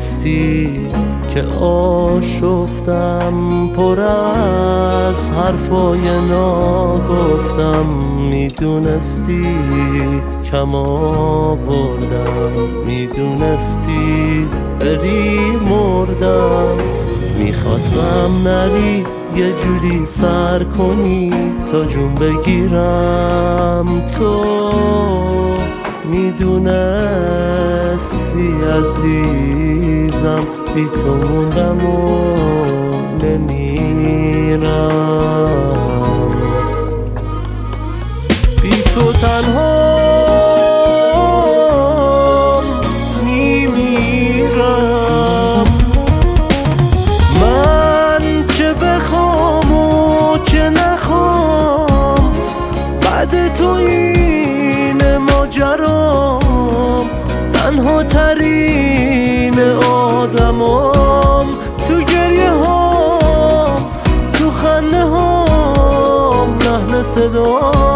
میدونستی که آشفتم، پر از حرفای ناگفتم. میدونستی کم آوردم، میدونستی بری مردم. میخواستم نری یه جوری سر کنی تا جون بگیرم. تو میدونستی عزیزم بی تو موندم و نمیرم. بی تو تنها میمیرم. من چه بخوام و چه نخوام، بعد تو این ماجرام. تنها ترین آدمام، تو گریه هام، تو خنده هام، لحن صدام.